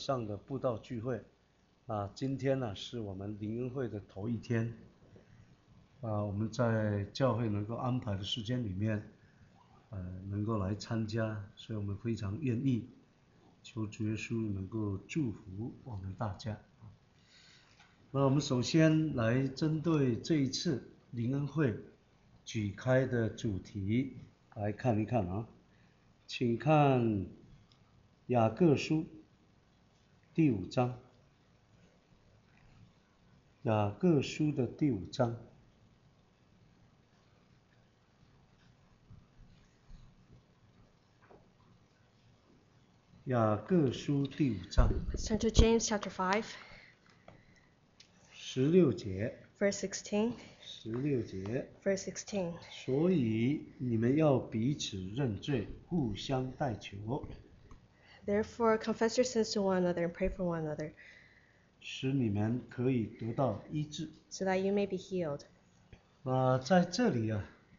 上的布道聚会今天呢是我们灵恩会的头一天我们在教会能够安排的时间里面能够来参加，所以我们非常愿意，求主耶稣能够祝福我们大家。那我们首先来针对这一次灵恩会举开的主题来看一看请看雅各书第5章，雅各书的第5章。雅各书第5章 Let's turn to James chapter 5, 16节 verse 16. 16节 Verse 16. 所以你们要彼此认罪，互相代求， Therefore, confess your sins to one another and pray for one another, 使你们可以得到医治。 so that you may be healed. 在这里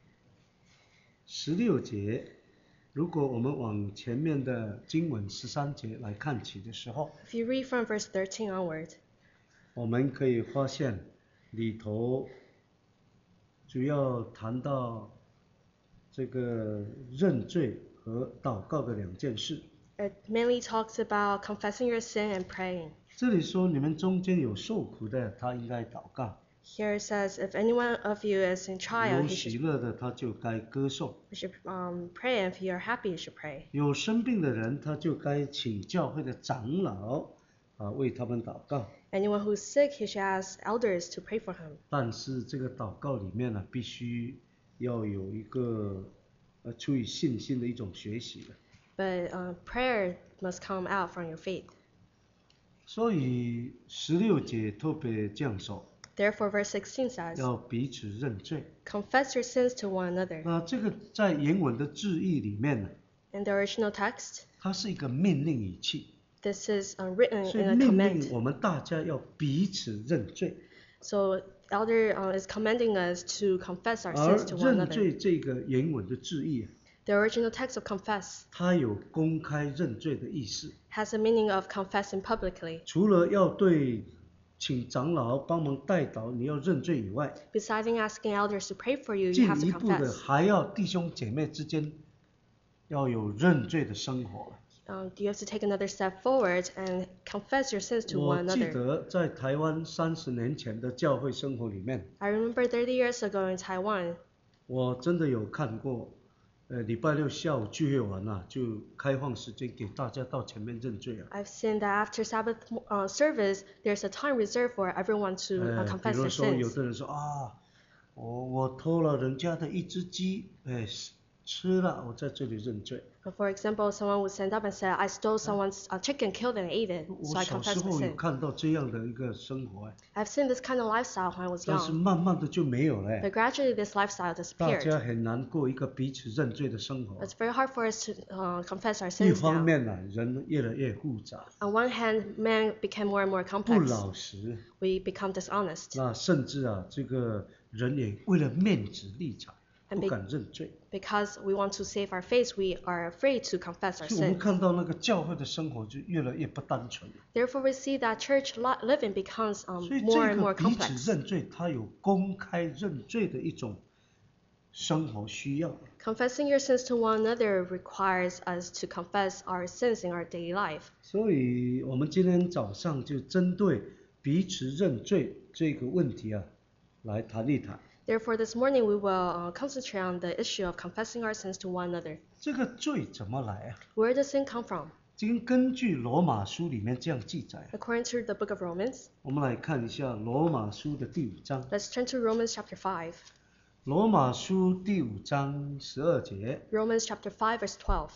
16节，如果我们往前面的经文13节来看起的时候， If you read from verse 13 onward, 我们可以发现里头主要谈到这个认罪和祷告的2件事。 it mainly talks about confessing your sin and praying. 这里说你们中间有受苦的，他应该祷告； Here it says, if any one of you is in trial, 有 he 喜 should, 乐的，他就该歌颂； you should pray, and if you are happy, you should pray. 有生病的人，他就该请教会的长老为他们祷告。 Anyone who is sick, he should ask elders to pray for him. 但是这个祷告里面必须要有一个出于信心的一种学习的。 But prayer must come out from your faith. 所以16节特别这样说， Therefore, verse 16 says, 要彼此认罪。 confess your sins to one another. 这个在原文的字义里面呢， In the original text, 它是一个命令语气， this is written 所以 in a 命令 command. 我们大家要彼此认罪。 So, elder is commanding us to confess our 而 sins to one 认 another. 罪这个原文的字义， The original text of confess 它有公开认罪的意思。 has a meaning of confessing publicly. 除了要对请长老帮忙代祷，你要认罪以外， Besides asking elders to pray for you, you 进 have to 一步的 confess. 还要弟兄姐妹之间要有认罪的生活。 You have to take another step forward and confess your sins to 我 one 记 another. 得在台湾30年前的教会生活里面， I remember 30 years ago in Taiwan, 我真的有看过，礼拜6下午聚会完就开放时间给大家到前面认罪 I've seen that after Sabbath service, there's a time reserved for everyone to 比 confess 如 their 说有 sins. 的人说我偷了人家的一只鸡，吃了，我在这里认罪。 For example, someone would stand up and say, I stole someone's chicken, killed and ate it, 我 so I 小时 confess my 候有 sin. 看到这样的一个生活 I've seen this kind of lifestyle when I was 但是 young, 慢慢的就没有了 but gradually this lifestyle 大家 disappeared. 很难过一个彼此认罪的生活。 It's very hard for us to confess our 一 sins 方 now. 面人越来越复杂， On one hand, man became more and more 不 complex. 老实， We become dishonest. 那甚至这个人也为了面子立场 And 不敢认罪。 Because we want to save our face, we are afraid to confess our 所以我们 sin. 看到那个教会的生活就越来越不单纯。 Therefore, we see that church living becomes 所以 more 这 and 个 more 彼此 complex. 认罪，它有公开认罪的一种生活需要。 Confessing your sins to one another requires us to confess our sins in our daily life. 所以我们今天早上就针对彼此认罪这个问题来谈一谈。 Therefore, this morning we will concentrate on the issue of confessing our sins to one another. 这个罪怎么来 Where does sin come from? 根据罗马书里面这样记载。 According to the book of Romans, 我们来看一下罗马书的第5章。 let's turn to Romans chapter 5. 罗马书第5章12节。 Romans chapter 5 verse 12.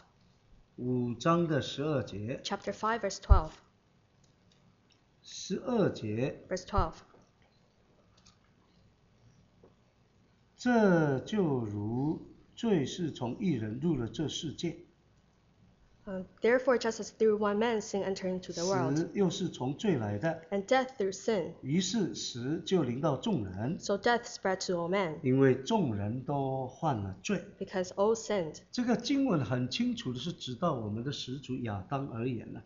5章的12节。 Chapter 5 verse 12. 12节。 Verse 12. 这就如罪是从一人入了这世界， Therefore, just as through one man sin entered into the world, 死又是从罪来的， and death through sin, 于是死就临到众人， so death spread to all men, 因为众人都犯了罪。 because all sinned. 这个经文很清楚的是指到我们的始祖亚当而言了。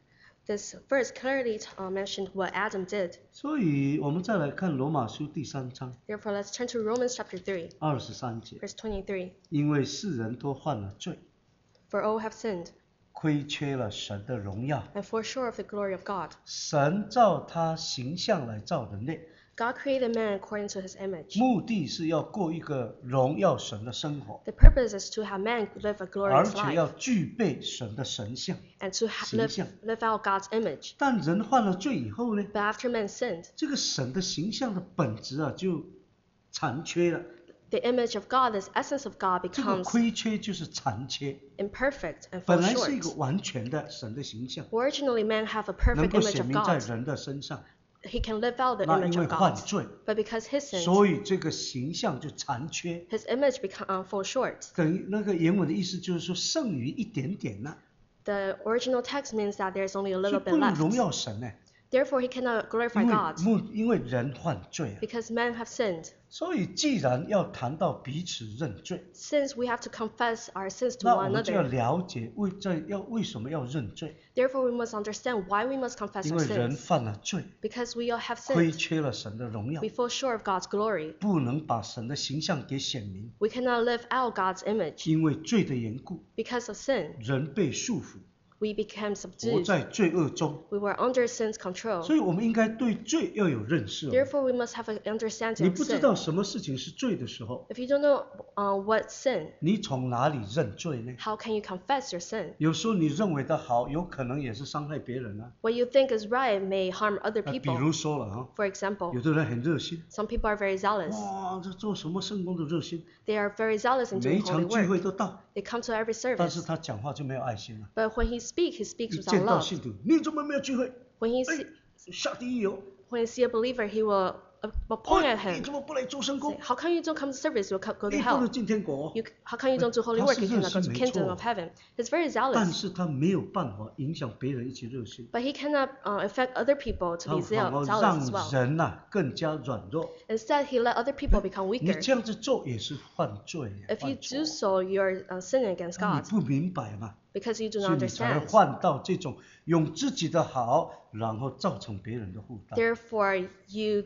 This verse clearly mentioned what Adam did. 所以我们再来看罗马书第3章 Therefore, let's turn to Romans chapter 3, 23节， verse 23. 因为世人都犯了罪， For all have sinned 亏缺了神的荣耀。 and fall short of the glory of God. 神照他形象来造人类， God created man according to his image. 目的是要过一个荣耀神的生活， The purpose is to have man live a 而 glorious 且要 life 具备神的神像。 and to live out God's image. 但人犯了罪以后呢， But after man sinned, 这个神的形象的本质啊就残缺了。 the image of God, this essence of God 这个 becomes 亏缺就是残缺， imperfect and 本 falls 来是一个 short. 完全的神的形象， Originally, man have a 能 perfect 够 image 显 of 明在 God. 人的身上。 He can live out the 那 image 因为 of 犯 God. 罪， But because he sinned, 所以这个形象就残缺。 his image fall short. 等于那个原文的意思就是说剩余一点点了， The original text means that there's only a 所以 little 不 bit 能荣 left. 耀神呢。 Therefore, he cannot glorify 因为 God 因为人犯罪啊， because men have sinned. 所以既然要谈到彼此认罪， Since we have to confess our sins to 那我 one 们就要 another, 了解为什么要认罪， therefore we must understand why we must confess 因 our 为人 sins. 犯了罪， Because we all have 亏 sinned, 缺了神的荣耀 we，fall short of God's glory. 不能把神的形象给显明， We cannot live out God's image. 因为罪的缘故， Because of sin, 人被束缚， we became 活 subdued. 在罪恶中， We were under sin's control. 所以我们应该对罪要有认识哦。 Therefore, we must have an understanding 你 of 不知 sin. 道什么事情是罪的时候， If you don't know what sin, 你从哪里认罪呢？ how can you confess your sin? 有时候你认为的好，有可能也是伤害别人啊。 What you think is right may harm other 比 people. 如说了哈， For example, 有的人很热心， some people are very zealous. 哇，这做什么圣工都热心， They are very zealous in 每一 doing 场 holy 聚会 work. 都到， They come to every 但是 service. 他讲话就没有爱心了。 But when he speaks 一 without 见到 love. 信徒，你怎么没有聚会？ When he 哎 see,， 下地狱哦！ when he see a believer, he will point 哎 at 你 him. 怎么不来做圣 Say, 工？ how come you don't come to service? You'll go to 你不能 hell. 进天国哦。 How come you don't do holy work? You cannot go to 他是热心，没 kingdom 错。 of heaven. He's very 但 zealous, 是他没有办法影响别人一起热心， but he cannot affect other people to 他 be 反而 zealous 让 as well. 人呐更加软弱。 Instead, he let other people become 你 weaker. 这样子做也是犯罪， If you 犯错 do so, you're sinning against 你 God 不明白嘛， because you do 所 not 以你才会 understand. 犯到这种用自己的好，然后造成别人的负担。 Therefore, you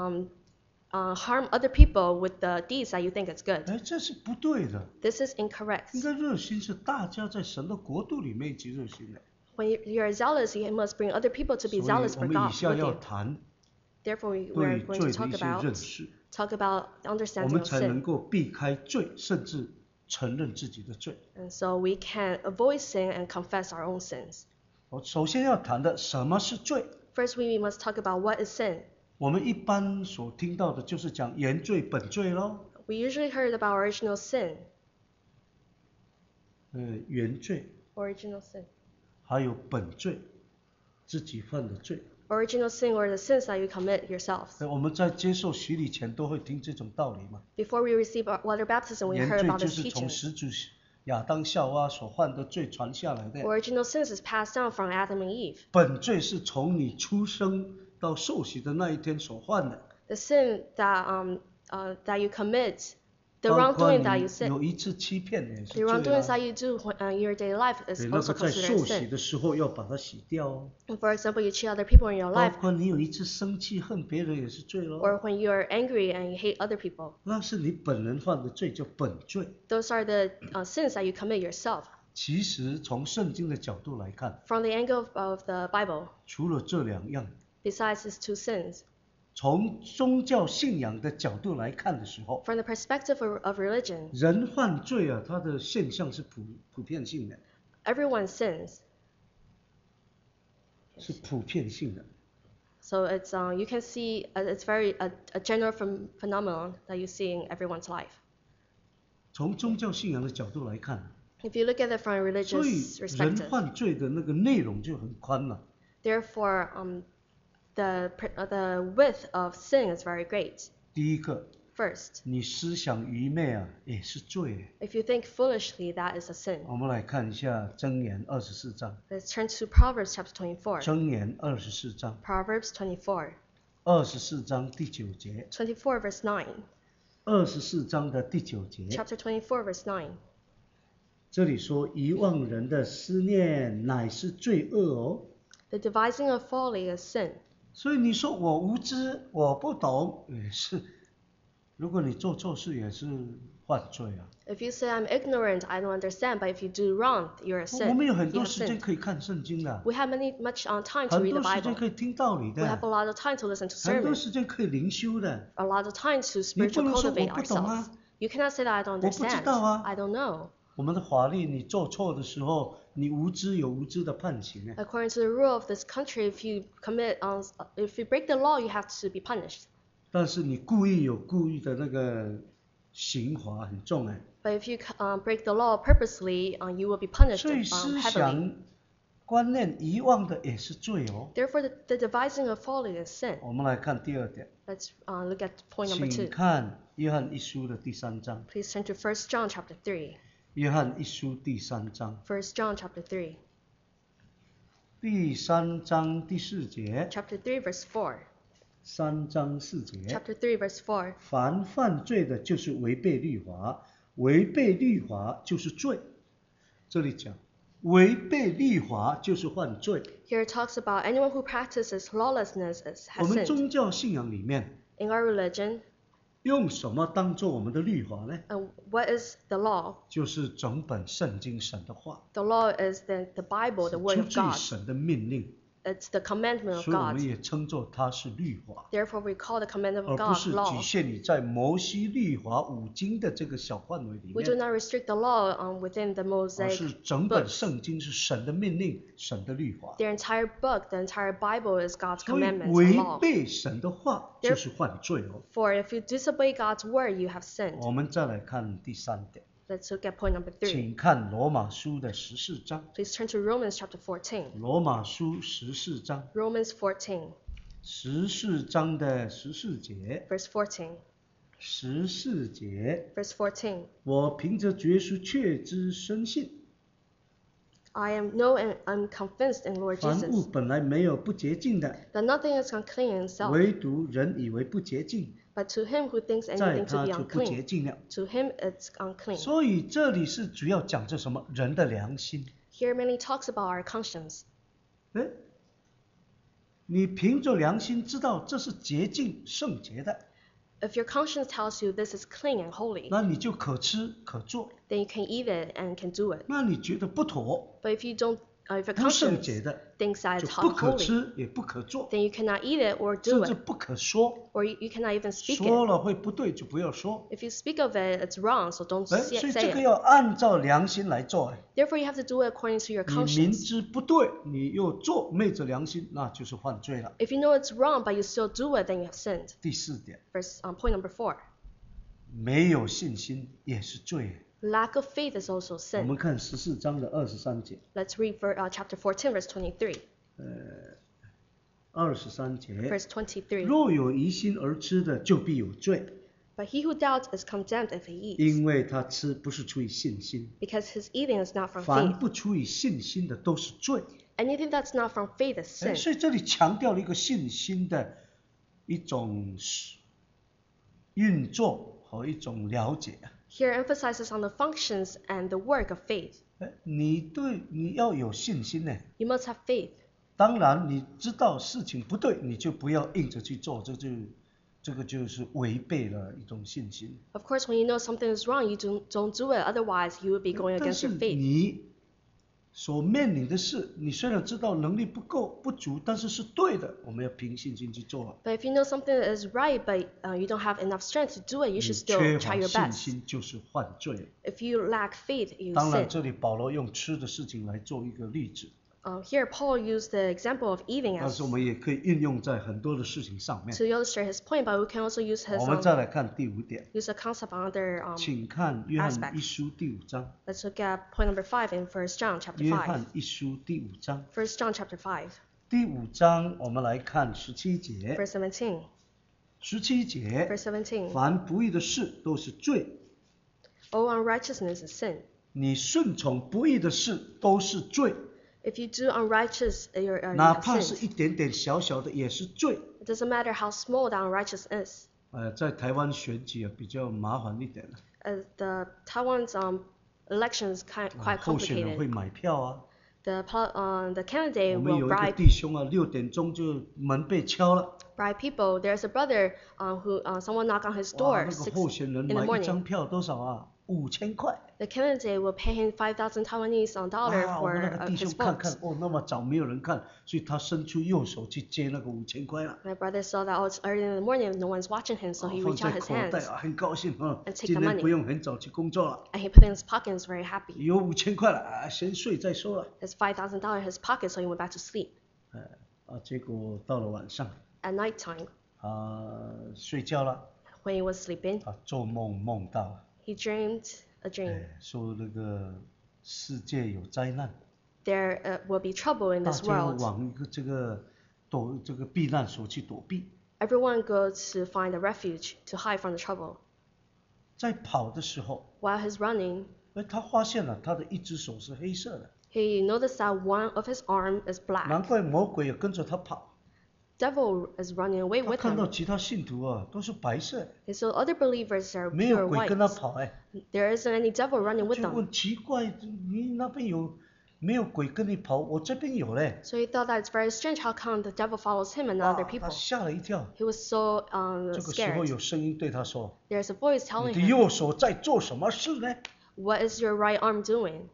harm other people with the deeds that you think is good. 哎，这是不对的。 This is incorrect. 应该热心是大家在神的国度里面一起热心的。 When you're zealous, you must bring other people to 所 be 以 zealous 我 for 们以 God 下 with 要 you. 谈 Therefore, we 对 are going 罪 to 的一些认识， talk about the 我 understanding 们 of 才能 sin. 够避开罪，甚至承认自己的罪。 And so we can avoid sin and confess our own sins. 我首先要谈的什么是罪？ First, we must talk about what is sin. 我们一般所听到的就是讲原罪、本罪咯。 We usually heard about original sin, 原罪 original sin. 还有本罪，自己犯的罪。 Original sin or the sins that you commit yourselves. 我们在接受洗礼前都会听这种道理嘛。 Before we receive our water baptism, we 原 heard 罪 about 就 this 是从 teaching. 始祖亚当夏娃所犯的罪传下来的， Original sins is passed down from Adam and Eve. 本罪是从你出生到受洗的那一天所犯的。 The sin that you commit, the 包括 wrongdoing that you 你 sin, 有一次欺骗也是 the 罪 wrongdoings 啦 that。you do in your daily life is 对，那 also 个在 considered 受洗 sin. 的时候要把它洗掉哦。 For example, you cheat other people in your 包 life, 括你有一次生气恨别人也是罪咯。 or when you're angry and you hate other people. 那是你本人犯的罪，叫本罪。 Those are the sins that you commit yourself. 其实从圣经的角度来看， From the angle of the Bible, 除了这两样， besides these two sins, 从宗教信仰的角度来看的时候， from the perspective of religion, 人犯罪啊，它的现象是普遍性的， everyone sins. 是普遍性的。 So it's you can see it's very a general phenomenon that you see in everyone's life. 从宗教信仰的角度来看， If you look at it from a 所以 religious 人 perspective, 犯罪的那个内容就很宽了。 therefore the width of sin is very great. 第一个， First, 你思想愚昧啊，也是罪。 if you think foolishly, that is a sin. 我们来看一下箴言24章， Let's turn to Proverbs chapter 24. 箴言24章 Proverbs 24, ，24章第9节， 24 verse 9. 24章的第9节， Chapter 24 verse 9. 这里说遗忘人的思念乃是罪恶哦。 The devising of folly is sin. 所以你说我无知，我不懂，也是。如果你做错事，也是犯罪啊。 If you say I'm ignorant, I don't understand, but if you do wrong, you're a 我 sin. 们有很 You 多 have 时间 sinned. 可以看圣经的， We have much time to 很 read the 多时间 Bible. 可以听道理 We have a 的， lot of time to listen to 很多 sermons. 时间可以灵修的。 A lot of time to 你不 spiritual 能说 cultivate 我不懂 ourselves. 啊， You cannot say that I don't 我不知 understand. 道啊。 I don't know. 我们的法律，你做错的时候，你无知有无知的判刑呢。 According to the rule of this country, if you break the law, you have to be punished. 但是你故意有故意的那个刑罚很重哎。 But if you break the law purposely, you will be punished 所以思 heavily. 想观念遗忘的也是罪哦。 Therefore, the devising of folly is sin. 我们来看第二点， Let's look at point number 请 2. 看约翰一书的第3章。 Please turn to 1 John chapter 3. 约翰一书第3章， 1 John chapter 3. 第3章第4节。 Chapter 3 verse 4. 3章4节。 Chapter 3 verse 4. 凡犯罪的，就是违背律法，违背律法就是罪。这里讲，违背律法就是犯罪。 Here it talks about anyone who practices lawlessness 我 has 们 sinned. 宗教信仰里面， In our religion, 用什么当做我们的律法呢？ what is the law? 就是整本圣经神的话， The law is the Bible, the 出 Word of 自于 God. 神的命令， It's the commandment of 所以我 God. 们也称作它是律法， Therefore, we call the commandment 而 of 不 God 是 law. 局限你在摩西律法5经的这个小范围里 We do 面， not restrict the law within the 而 Mosaic 是整本 books. 圣经是神的命令，神的律法。 The entire book, the entire Bible is God's 所以 commandments 违 and law. 背神的话就是犯罪哦。 For if you disobey God's word, you have sinned. 我们再来看第3点， Let's look at point number 3. 请看罗马书的14章。 Please turn to Romans chapter 14. 罗马书14章 Romans 14, ，14章的14节 verse 14. ，14节， Verse 14. 我凭着绝书确知深信， I know and I'm convinced in Lord 凡物 Jesus 本来没有不洁净的， that nothing is unclean in itself, 唯独人以为不洁净， but to him who thinks 在 anything to 他 be 就不洁 unclean, 净了。 to him it's unclean. 所以这里是主要讲这什么？人的良心。 Here mainly talks about our conscience. 哎，你凭着良心知道这是洁净圣洁的， If your conscience tells you this is clean and holy, 那你就可吃可做。 then you can eat it and can do it. 那你觉得不妥， But if you don't, if your 不圣 conscience 洁的， thinks that 就 it's 不可 unholy, 吃也不可做， then you cannot eat it or 甚 do 至 it, 不可说。 or you cannot even speak 说 it. 了会不对就不要说。 If you speak of it, it's wrong, so don't 哎， say 所以这个 it. 要按照良心来做。哎， Therefore, you have to do it according to your 你明 conscience. 知不对，你又做昧着良心，那就是犯罪了。 If you know it's wrong, but you still do it, then you have sinned. 第4点， Point number 4. 没有信心也是罪。 Lack of faith is also 我 sin. 们看14章的23节。 Let's read chapter 14, verse 23. 23节， Verse 23. 若有疑心而吃的，就必有罪， But he who doubts is condemned if he eats, 因为他吃不是出于信心， because his eating is not from 凡 faith. 不出于信心的都是罪。 Anything that's not from faith is 哎， sin. 所以这里强调了一个信心的一种运作和一种了解。 Here emphasizes on the functions and the work of faith. 哎，你要有信心呢。 You must have faith. 当然，你知道事情不对，你就不要硬着去做，这个就是违背了一种信心。 Of course, when you know something is wrong, you don't do it. Otherwise, you will be going 但 against 是 your faith. 你所面临的事，你虽然知道能力不够不足，但是是对的，我们要凭信心去做。 But if you know something is right, but you don't have enough strength to do it, you 你 should still 缺 try 乏 your 信 best. 心就是犯罪。 If you lack faith, you 当然， sin. 这里保罗用吃的事情来做一个例子， Here, Paul used the example of eating 但 as 是我们也可以运用在很多的事情上面。 to illustrate his point, but we can also use his 我们再来看第5点， use a concept on other. 请看约翰 aspects 一书第5章。 Let's look at point number 5 in 1 John chapter 约 5. 翰一书第5章， 1 John chapter 5, 第5章我们来看17节。 verse 17. 17节， Verse 17. 凡不义的事都是罪， All unrighteousness is sin. 你顺从不义的事都是罪， If you do unrighteous, you 哪 have 怕是 sinned. 一点点小小的也是罪。 It doesn't matter how small the unrighteous is. 在台湾选举比较麻烦一点了， The Taiwan's elections quite 候选人会 complicated. 买票啊， The 我 candidate 们 will 有一个 bribe 弟兄啊，6点钟就门被敲了， people. There's a brother who someone knock on his 哇， door 那个 6 候选人 in the 买一张 morning. 票多少啊？5000块。 The candidate will pay him 5,000 Taiwanese dollar 哇，我们那 for 个弟 his 兄看 vote. 看，哦，那么早没有人看，所以他伸出右手去接那个5000块了， My brother saw that it's early in the morning, no one's watching him, so he 放 reached out 在 his 口袋 hands 啊，很高兴啊， and take 今 the 天 money. 不用很早去工作了， And he put it in his pocket and was very happy. 有5000块了啊，先睡再说了。 There's $5,000 in his pocket, so he went back to sleep. 结果到了晚上， At nighttime, 睡觉了， when he was sleeping, 做梦梦到， he dreamed a dream. 说那个世界有灾难， There will be trouble in 大 this 家要 world. 往一个这个避难所去躲避。 Everyone goes to find a refuge to hide from the trouble. 在跑的时候， While he's running, 他发现了他的一只手是黑色的， he noticed that one of his arm is 难 black. 怪魔鬼也跟着他跑。 Devil is running away 他 with 看到 him. 其他信徒啊都是白色， And so other believers are 没有 pure 鬼跟他 white. 跑 There isn't any devil running with 就 them. 问奇怪，你那边有没有鬼跟你跑？我这边有嘞。 So he thought that it's very strange how come the devil follows him and not 哇 other 他 people. 吓了一跳。 He was so 这个时候 scared. 有声音对他说 There's a voice：“ 你 telling 的 him, 右手在做什么事呢？ what is your right arm doing?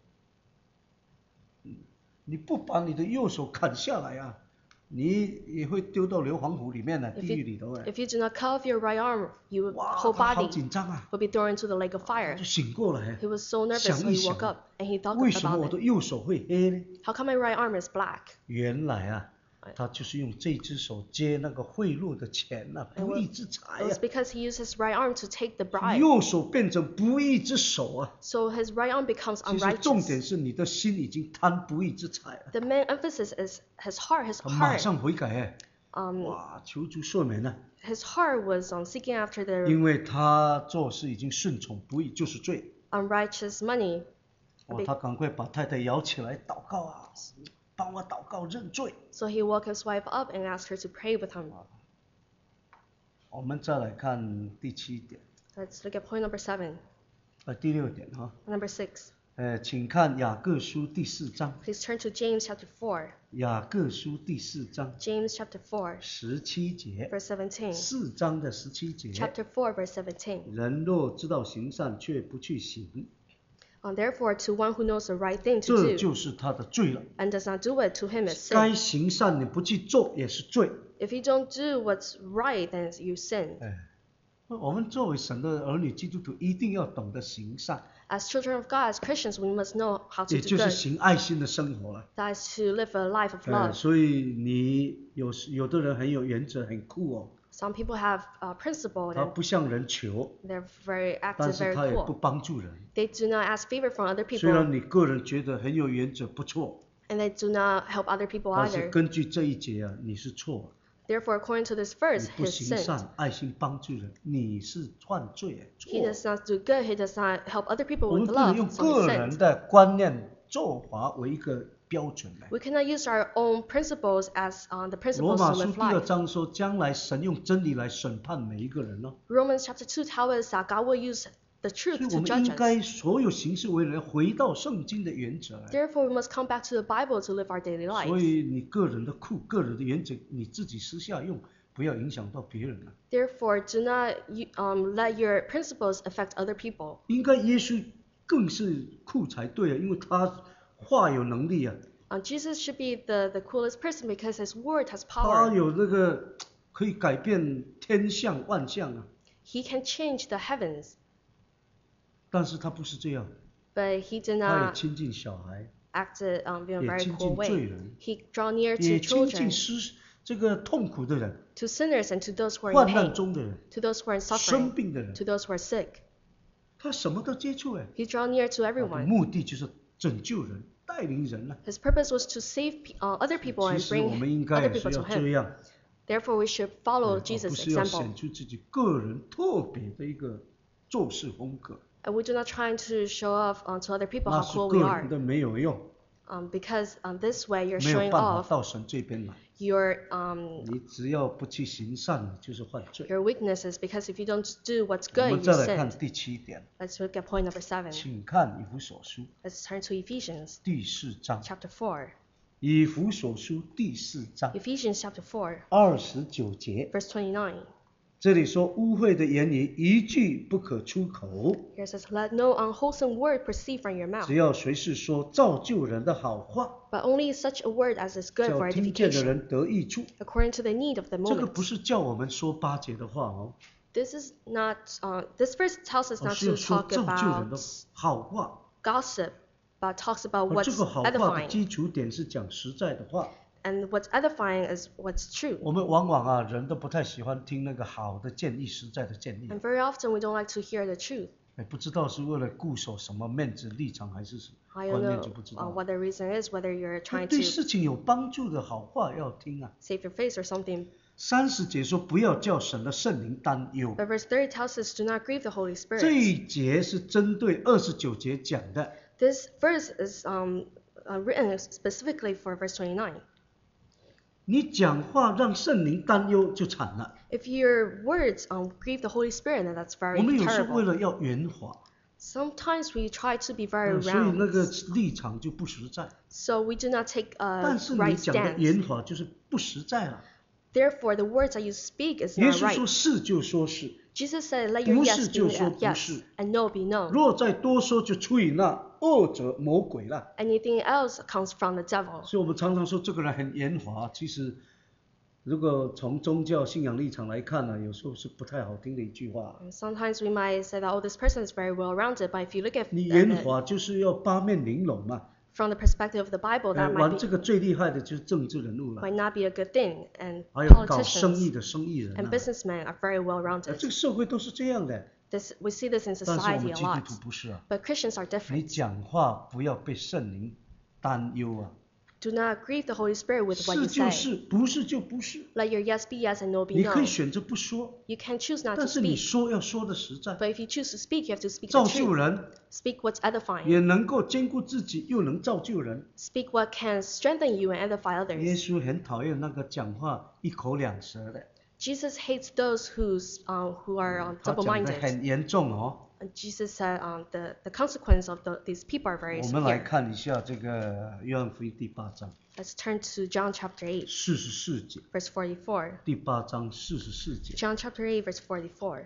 你不把你的右手砍下来啊，你也会丢到硫磺湖里面的 If 地狱里头。” If you do not cut off your right arm, your 哇， whole 他好 body 紧张啊， will be thrown into the lake of 他 fire. 就醒过来。 He was so nervous, 想 so 一 he 想 woke up and he thought 为什么 about 我的 it. 右手会黑呢？ How come my right arm is black? 原来啊，他就是用这只手接那个贿赂的钱啊，不义之财 It 啊 was，because he used his right arm to take the bribe. 右手变成不义之手啊。 So his right arm becomes 其实重 unrighteous. 点是你的心已经贪不义之财了， The main emphasis is his heart. His 他马 heart, 上悔改 um, 哇，求主赦免啊， his heart was seeking after the 因为他做事已经顺从不义就是罪。 unrighteous money. 哇，他赶快把太太摇起来祷告啊，帮我祷告认罪。 So he woke his wife up and asked her to pray with him. 我们再来看第7点， Let's look at point number 7. 第6点哈， Number 6. 请看雅各书第4章， Please turn to James chapter 4. 雅各书第4章 James chapter 4, 17节 verse 17. ，4章的17节， Chapter 4, verse 17. 人若知道行善却不去行， Therefore, to one who knows the right thing to 这 do 就是他的罪了。 and does not do it, to him is 该 sin. 行善你不去做也是罪。 If you don't do what's right, then you sin. 我们作为神的儿女，基督徒一定要懂得行善， As children of God, as Christians, we must know how to 也 do 就是 good. 行爱心的生活了。 That is to live a life of love. 所以你有的人很有原则，很酷哦， Some people have a principle 他 and 不向人求， they're very 但 active, 是 very 他也不 cool. 帮助人。 They do not ask favor from other 虽然 people 你个人觉得很有原则不错， and they do not help other people 但是 either. 根据这一节啊，你是错， Therefore, according to this 你 verse, 不 he 行 sinned. 善，爱心帮助人，你是犯罪， He 错。 does not do good. He does not help other people 我们 with 不能用 love. So 个 he 人 sinned. 的观念做法为一个标准来。 We cannot use our own principles as the 罗 principles 马 to 书 live 第2 life. 章说，将来神用真理来审判每一个人哦。 Romans chapter 2 tells us that God will use the 所 truth 以我 to 们 judge 应该 us. 所有行事为人回到圣经的原则来。 Therefore, we must come back to the Bible to live our daily 所 life. 以你个人的个人的原则，你自己私下用，不要影响到别人了。 Therefore, do not let your principles affect other people. 应该耶稣更是酷才对啊，因为他话有能力啊， Jesus should be the coolest person because his word has 他 power. 有那个可以改变天象万象啊。 He can change the heavens, 但是他不是这样， but he did 他也 not 亲近小孩， act in a 也 very 亲 cool 近罪 way. 人， He draw near 也 to 亲近 children, 这个痛苦的人、 to sinners, and to those who are 患 in 难 pain, 中的人、 to those who are in 生 suffering, 病的人， to those who are sick. 他什么都接触哎。 He draw near to 他的 everyone. 目的就是拯救人、带领人啊。 His purpose was to save other people 其 and 实我们应 bring 该 other 也是 people 要 to 这 him. 样， Therefore, we should 而 follow 不 Jesus' 是要 example. 显出自己个人特别的一个做事风格， And we do not try to show off to other people 那 how 是 cool 个 we 人 are. 的没有用， Because this way you're 没有 showing 办法 off. 到神这边来。 你只要不去行善，你就是犯罪。 your weaknesses, because if you don't do what's 我 good, 们 you 再来看 sin. 第7点， Let's look at point number 7. 请看以弗所书 Let's turn to Ephesians 第4章， chapter 4. 以弗所书第4章 Ephesians chapter 4, 29节， verse 29. 这里说污秽的言语一句不可出口， Here it says, let no unwholesome word proceed from your mouth, 只要随时说造就人的好话， but only such a word as is good 叫 for 听见的 edification, 人得益处。 according to the need of the 这个 moment. 不是叫我们说巴结的话哦， This is not, this verse tells us 而 not 是要 to 说 talk 造就人的 about 好话。 gossip, but talks about 而这 what's 个好话的 edifying. 基础点是讲实在的话。 And what's edifying is what's true. 我们往往人都不太喜欢听那个好的建议、实在的建议， And very often we don't like to hear the truth. 不知道是为了固守什么面子立场，还是什么 I 观 don't 念就 know 不知道。 what the reason is, whether you're 那 trying 对 to 事情有帮助的好话要听啊。 save your face or something. 30节说不要叫神的圣灵担忧， But verse 30 tells us, do not grieve the Holy 这 Spirit. 一节是针对29节讲的。 This verse is written specifically for verse 29. 你讲话让圣灵担忧就惨了。 If your words grieve the Holy Spirit, then that's 我们 very 有时候为 terrible. 了要圆滑， Sometimes we try to be very 所以那个 round, 立场就不实在。 so we do not take a 但是你 right 讲的 stance. 圆滑就是不实在了。 Therefore, the words that you speak is 耶 not 稣说 right. 是就说是， Jesus said, let your 不 yes 是 be 就说不 yes 是。 and no be no. 若再多说就出于那恶者魔鬼了。 Anything else comes from the devil. 所以我们常常说这个人很圆滑，其实如果从宗教信仰立场来看呢，有时候是不太好听的一句话。 And sometimes we might say that, oh, this person is very well-rounded, but if you look at 你圆 it 滑就是要八面玲珑嘛。 from the perspective of the Bible, that 玩这个最厉害的就是政治人物了， might not be a good thing. And 还有搞生意 politicians 的生意人 and 啊。 businessmen are very 这 well-rounded. 个社会都是这样的， We see this in 但是我 society 们 a 基督 lot. 徒不是啊。 But Christians are 你 different. 讲话不要被圣灵担忧啊。 Do not grieve the Holy Spirit with what 是 you 就 say. 是，不是就不是。 Let your yes be yes and no be 你可以 no. 选择不说， You can choose not to 但是你 speak. 说要说的实在， But if you choose to speak, you have to speak the 造就 truth. 人， Speak what's edifying. 也能够兼顾自己，又能造就人。 Speak what can strengthen you and edify 耶 others. 稣很讨厌那个讲话一口两舌的， Jesus hates those who are 他讲的 double-minded. 很严重哦。 And Jesus said the consequence of these people are very 我们来 severe. 看一下这个约翰福音第8章 Let's turn to John chapter 8, 44节， verse 44. 第8章44节， John chapter 8, verse 44.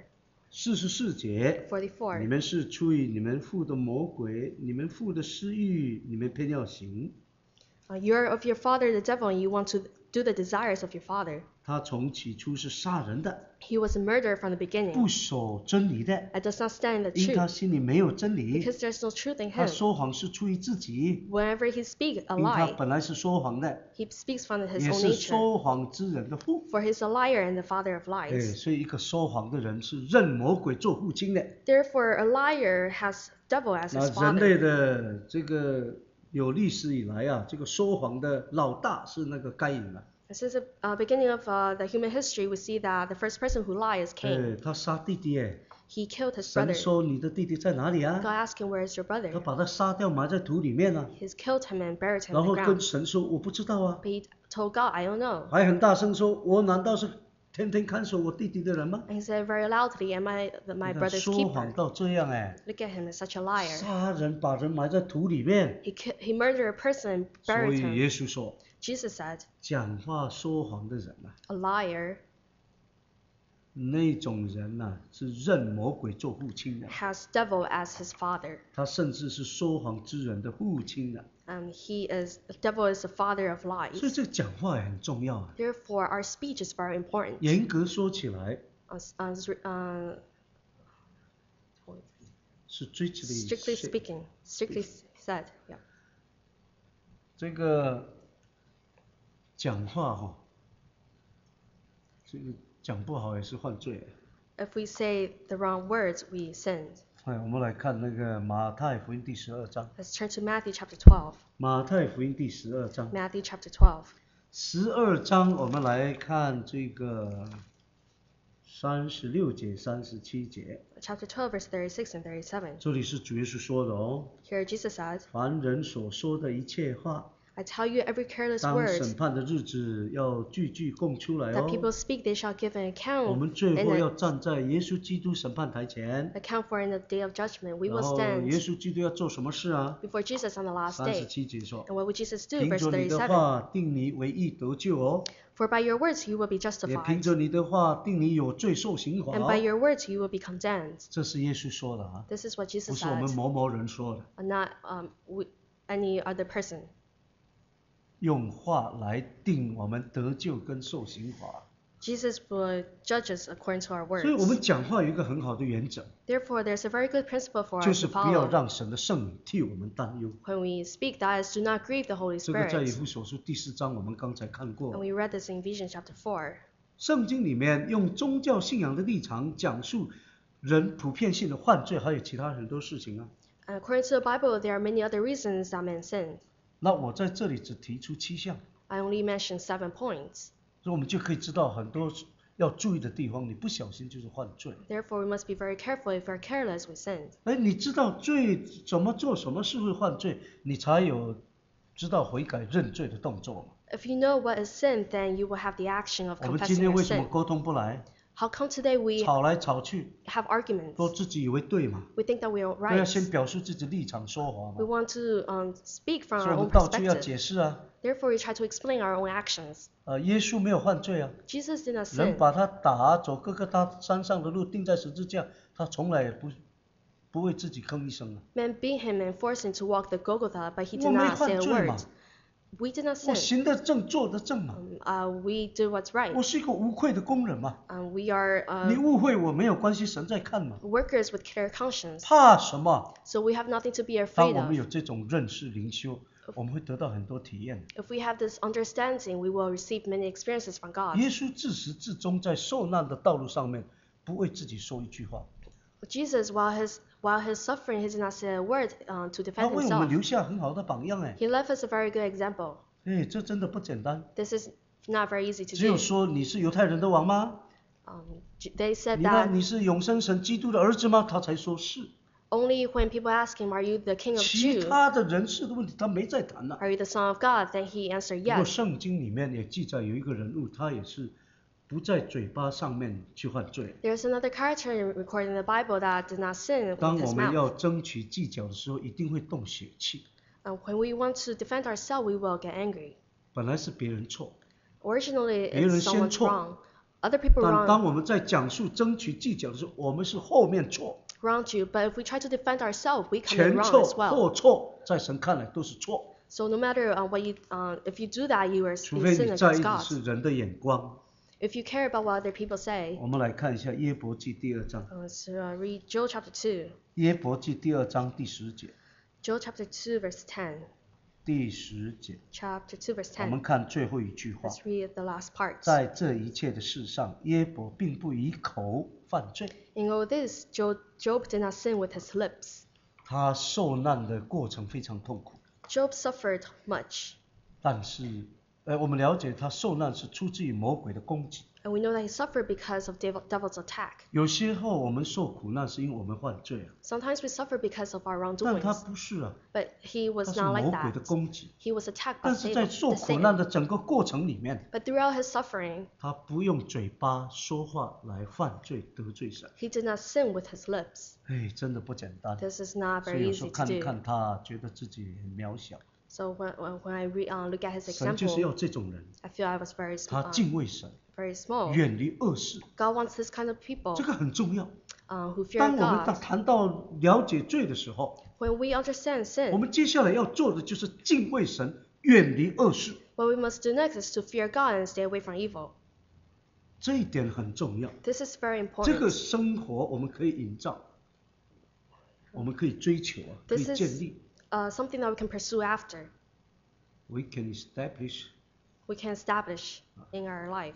44节，你 44. 们是出于你们父的魔鬼，你们父的私欲，你们偏要行。 You're of your father the devil, and you want to do the desires of your father. 他从起初是杀人的， He was a murderer from the beginning. 不守真理的， And does not stand in the 因他 truth, 心里没有真理。 because there's no truth in 他 him. 说谎是出于自己， Whenever he speaks a 因他 lie, 本来是说谎的， he speaks from his 也 own 是 nature. 说谎之人的父。 For he's a liar and the father of 哎， lies. 所以一个说谎的人是认魔鬼做父亲的。 Therefore, a liar has devil as 那 his 人类 father. 的这个有历史以来啊，这个说谎的老大是那个该隐了。 Since the beginning of the human history, we see that the first person who lied is Cain. 哎，他杀弟弟哎， He killed his 神 brother. 说你的弟弟在哪里 God 啊？ asked him, "Where is your 他 brother?" 把他杀掉，埋在土里面啊， He's killed him and buried him 然 in 后 the 跟 ground. 神说我不知道啊， But he told God, "I don't know." 还很大声说，我难道是天天看守我弟弟的人吗？ And he said very loudly, "Am I my 你看 brother's 说谎 keeper?" 到这样哎， Look at him, he's such a liar. 杀人把人埋在土里面， He murdered a person and 所 buried 以 him. 耶稣说， Jesus said, 讲话说谎的人啊， "A liar 那种人呐、是认魔鬼做父亲的， has devil as his father." 他甚至是说谎之人的父亲的。 The devil is the father of 所以 lies. 这个讲话也很重要啊。 Therefore, our speech is very important. 严格说起来， 是最起的 Strictly speaking, strictly said, yeah. 这个讲话哈、这个讲不好也是犯罪。 If we say the wrong words, we sin. 哎，我们来看那个马太福音第12章。 Let's turn to Matthew chapter 12. 马太福音第12章。 Matthew chapter 12. 12章我们来看这个36节、37节， Chapter 12, verse 36 and 37. 这里是主耶稣说的哦。 Here Jesus says, 凡人所说的一切话， I tell you every careless 当 word 审判的日子要句句供出来 that people 哦。 speak, they shall give an 我 account 们最 and 后 an 要站在耶稣基督审判台前， account for in the day of judgment. We 然 will 后 stand 耶稣基督要做什么事啊？ before Jesus on the last day. 37节说 And，what would Jesus do? 凭 Verse 着你的 37. 话定你为义得救哦， For by your words you will be 也凭 justified, 着你的话定你有罪受刑罚 and by 哦。 your words you will be condemned. 这是耶稣说的啊， This is what 不 Jesus 是我们 said, 某某人说的。 not any other person. 用话来定我们得救跟受刑罚。 Jesus will judge us according to our 所以我们 words. 讲话有一个很好的原则， Therefore, there's a very good principle for 就 us 是 to 不要 follow. 让神的圣灵替我们担忧。 When we speak, that is, do not grieve the Holy 这个在以 Spirit. 弗所书第4章我们刚才看 And 过。 we read this in Ephesians chapter 4. 圣经里面用宗教信仰的立场讲述人普遍性的犯罪，还有其他很多事情啊。 And according to the Bible, there are many other reasons that men sin. 那我在这里只提出7项， I only mentioned 7 points. 所以我们就可以知道很多要注意的地方，你不小心就是犯罪。 Therefore, we must be very careful. If we're careless, we sin. 哎，你知道罪怎么做，什么是会犯罪，你才有知道悔改认罪的动作嘛。 If you know what is sin, then you will have the action of 我们今 confessing 天 your 为什么 sin. 沟通不来， How come today we 吵来吵去， have arguments? 都自己以为对嘛？ We think that we are 都要 right. 先表述自己立场说话 We 嘛。 want to speak from 所以 our 我 own 们到处要 perspective. 解释啊。 Therefore, we try to explain our own actions. 耶稣没有犯罪啊， Jesus did not 人 sin. 把他打走各个他山上的路，钉在十字架，他从来也不为自己吭一声啊。 Men beat him and forced him to walk the Golgotha, but he did 我没 not say 犯 a 罪嘛 word.，We did not 我 sin. 行得正，做得正嘛， We do what's right. 我是一个无愧的工人嘛。 We are 你误会我没有关系，神在看嘛， workers with clear conscience. 怕什么？ So we have nothing to be 当 afraid 我们 of. 有这种认识灵修，我们会得到很多体验。 If we have this understanding, we will receive many experiences from God. 耶稣自始至终在受难的道路上面，不为自己说一句话， Jesus, while he's suffering, he did not say a word to 他 defend 为我们 himself. 留下很好的榜样哎， He left us a very good example. 哎，这真的不简单。 This is not very easy to 只有 do. 说你是犹太人的王吗？ They said 你呢？ that 你是永生神基督的儿子吗？他才说是。 only when people ask him, "Are you the King of 其 Jews? 他的人事的问题他没在谈呐、 Are you the Son of God?" Then he answered 不过 yes. 圣经里面也记载有一个人物，他也是不在嘴巴上面去犯罪。 There's another character recorded in the Bible that did not sin with 当 his 我们要 mouth. 争取计较的时候，一定会动血气。 When we want to defend ourselves, we will get angry. 本来是别人错， Originally, 别人 it's 先 someone's 错。 wrong. Other people 但当 wrong 我们在讲述争取计较的时候，我们是后面错， wronged you, but if we try to defend ourselves, we commit 前 wrong 错 as well. 后错，在神看来都是错， So no matter if you do that, you are 除 in 非 sin 你在意 against 的 God. 是人的眼光。 If you care about what other people say, 我们来看一下约伯记第2章， let's read Joel chapter 2. 约伯记第2章第10节， Joel chapter 2 verse 10. 第10节， Chapter 2 verse 我们 10. 看最后一句话。 Let's read the last part. 在这一切的事上，约伯并不以口犯罪。 In all this, Job did not sin with his lips. 他受难的过程非常痛苦， Job suffered much, 但是，我们了解他受难是出自于魔鬼的攻击。 and we know that he suffered because of devil's attack. 有些后我们受苦难是因为我们犯罪啊， Sometimes we suffer because of our 但他 wrongdoings, 不是啊， but he 他 was 是 not like 魔鬼的 that. 攻击。 He was attacked by 但是在受 the 苦难 Satan. 的整个过程里面， But throughout his suffering, 他不用嘴巴说话来犯罪得罪神。 he did not sin with his lips. 真的不简单。 This is not 所 very 以有时 easy 候 to 看 do. 看他，觉得自己很渺小。 So when I look at his 神就是要 example, 这种人， I feel I was 他敬畏神， very small. 远离恶事， God wants this kind of people 这个很重要。 who fear 当我们 God. 谈到了解罪的时候， When we understand 我 sin, 们接下来要做的就是敬畏神，远离恶事， what we must do next is to fear God and stay away from evil. 这一点很重要。 This is very 这个 important. 生活我们可以营造，我们可以追求啊，可以 This 建 is 立。 something that we can pursue after. We can establish， We can establish in our life.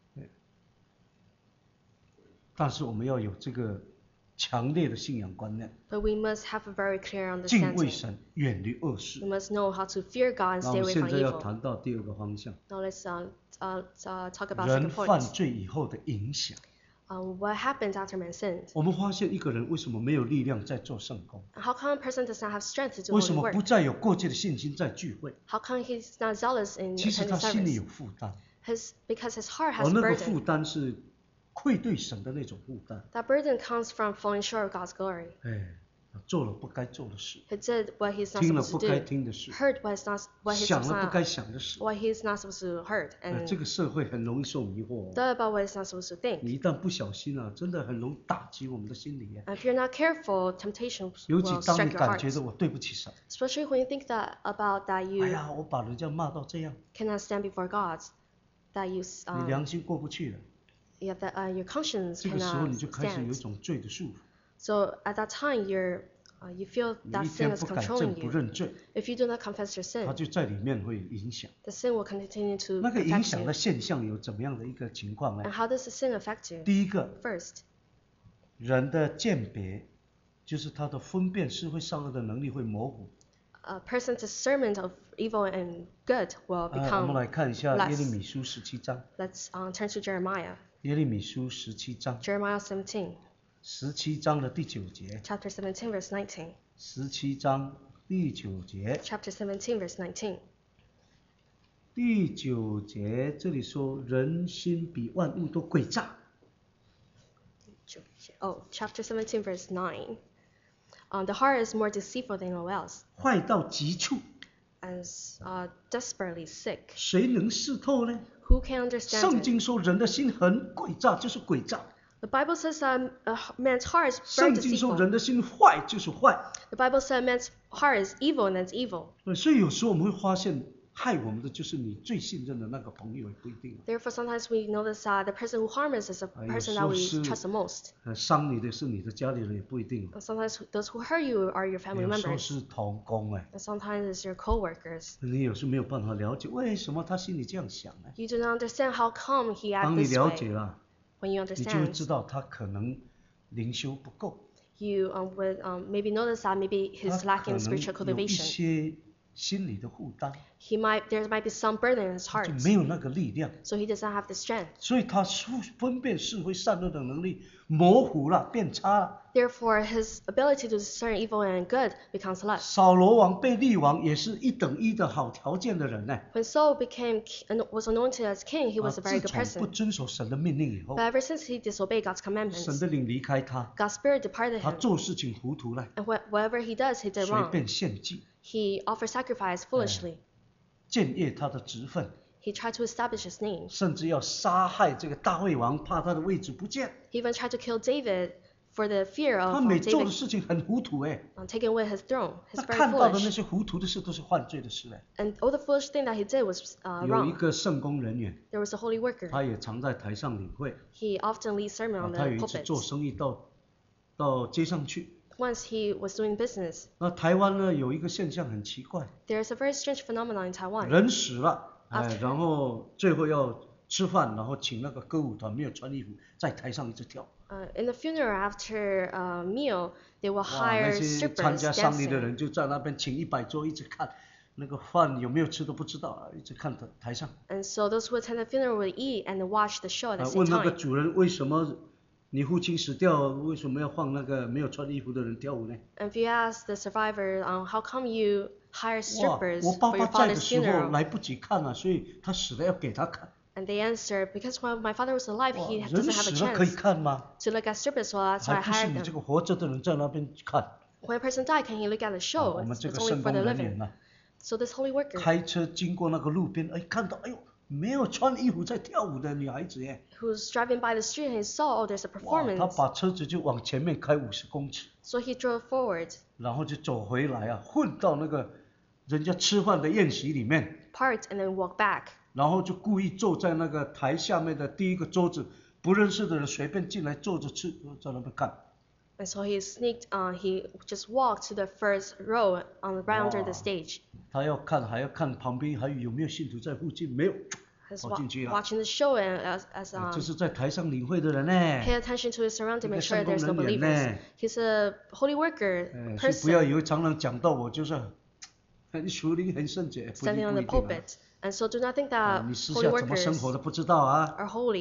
但是我们要有这个强烈的信仰观念， But we must have a very clear 敬畏 understanding. 神，远离恶事 We。must know how to fear God and 那我 stay 们 away 现 from 在要 evil. 谈到第2个方向， Now let's talk about 人 second 犯 point. 罪以后的影响。 what happens after man sins? 我们发现一个人为什么没有力量在做圣工？ How come a person does not have strength to do 为什 holy 么 work? 不再有过去的信心在聚会？ How come he's not zealous in 其实 attending 他心里 service? 有负担， Because his heart 而 has 那 a 个负 burden. 担是愧对神的那种负担。 That burden comes from falling short of God's glory. 做了不该做的事， He did what he's not 听了 supposed 不 to 该 do, 听的事， heard what he's 想了不该 not 想的事。 supposed to heard, 这 and 个社会很容易受迷惑。 thought about what he's not supposed to 你 think. 一旦不小心啊，真的很容易打击我们的心理。 And if you're not careful, temptation 尤其 will 当你 strike your 感 heart. 觉到我对不起神， Especially when you think about that 哎 you 呀，我把人家骂到这样， cannot stand before God, that 你良心过不去了。 your conscience 这个时候 cannot 你就开始有一 stand. 种罪的束缚， So at that time, you feel 你 that 一 sin 天 is 不改正 controlling 不 you. 认罪， If you do not confess your 它 sin, 就在里面会影响。 the sin will continue to 那个影 affect 响 you. 的现象有怎么样的一个情况 And 呢？ how does the sin affect you? 第一个， First, 人的鉴别，就是他的分辨是会善恶的能力会模糊。 a person's discernment of evil and good will 我们 become 来看一下 less. 耶利米书17章， Let's turn to Jeremiah. 耶利米书17章 Jeremiah 17, ，17章的第9节， chapter 17, verse 19. 17章第9节， Chapter 17, verse 19. 第9节这里说人心比万物都诡诈。 Oh, chapter 17, verse 9. The heart is more deceitful than all else, 坏到极处， and desperately sick. 谁能识透呢？ Who can understand 圣 it? 经说人的心很诡诈，就是诡诈； The Bible says that man's heart is very 圣经说 deceitful. 人的心坏就是坏。 The Bible says man's heart is evil and that's evil. 所以有时候我们会发现，害我们的就是你最信任的那个朋友，也不一定。 Therefore, sometimes we notice the person who harms us is the 有 person 时 that 候 we 是 trust the most. 伤你的是你的家里人，也不一定。 And sometimes those who hurt you are your family 有时候 members. 是同工 And sometimes it's your co-workers. 你有时候没有办法了解为什么他心里这样想呢？ You do not understand how come he 当 acts 你 this 了 way. 解了， When you 你就会 understand, 知道他可能灵修不够， you would maybe notice that maybe 他 he's 可 lacking spiritual 能有一 cultivation. 些心理的负担， There might be some burden in his 他 heart, 就没有那个力量， so he does not have the strength. 所以他分辨是非善恶的能力模糊了，变差了。 Therefore, his ability to discern evil and good becomes less. 扫罗王被立王也是一等一的好条件的人呢。 When Saul was anointed as king, he was a 自 very good 从不 person. 遵守神的命令以后， But ever since he disobeyed God's 神 commandments, 的灵离开他， God's spirit departed 他 him, 做事情糊涂了， and whatever he does, he did 随 wrong. 便献祭， He offered sacrifice foolishly. 僭越他的职分， He tried to establish his name. 甚至要杀害这个大卫王，怕他的位置不见。 He even tried to kill David for the fear 他 of 每做的 David 事情很糊涂哎， taking away his throne. 他 He's very 看到的那 foolish. 些糊涂的事都是犯罪的事哎。 And all the foolish thing that he did was 有一 wrong. 个圣工人员， There was a holy worker. 他也常在台上领会， He often leads sermon on 他 the 有一次 pulpit. 做生意到街上去， Once he was doing business. 那台湾呢有一个现象很奇怪， There's a very strange phenomenon in Taiwan. 人死了， After- 然后最后要吃饭，然后请那个歌舞团没有穿衣服，在台上一直跳。 In the funeral, after a meal, they will 哇， hire 那些参 strippers 加丧礼的 dancing. 人就在那边请100桌，一直看那个饭有没有吃都不知道啊，一直看台上。 And so those who attend the funeral would eat and watch the show at the same 问那个 time. 主人为什么你父亲死掉，为什么要放那个没有穿衣服的人跳舞呢？ And if you ask the survivor, how come you hire 哇， strippers 我爸 for 爸 your 在的 father's 时候 funeral? 来不及看了，所以他死了要给他看。 And they answer, because when my father was alive, 哇， he 人 doesn't have a 死了可以 chance 看吗？ to look at strippers, so that's why 还 I 不是 hired 你 them. 这个活着的人在那边看。 When a person died, can he look at the 我 show? 们这 It's 个 only 圣 for 工 the 人员 living. 呢， So this holy worker 开车经过那个路边，哎，看到哎呦，没有穿衣服在跳舞的女孩子耶。 who's driving by the street and he saw, there's a 哇，他 performance. 把车子就往前面开50公尺， So he drove forward, 然后就走回来啊，混到那个人家吃饭的宴席里面， parked, and then walked back. 然后就故意坐在那个台下面的第一个桌子，不认识的人随便进来坐着吃，在那边看。 And so he sneaked, he just walked to the first row right under the Wow. stage. 他要看还要看旁边还有没有信徒在附近，没有， He's 跑进去了。 watching the show and as 这是在台上领会的人呢， pay attention to his surrounding, 一个 make sure 圣工 there's no 人员 believers. 呢。 He's a holy worker 所以不要 person 以为常常讲到我就是很属灵很圣洁，不一 standing on the 定啊。 pulpit. And so do not think 啊 that 你私 holy 下怎么生活 workers 的不知道啊。 are holy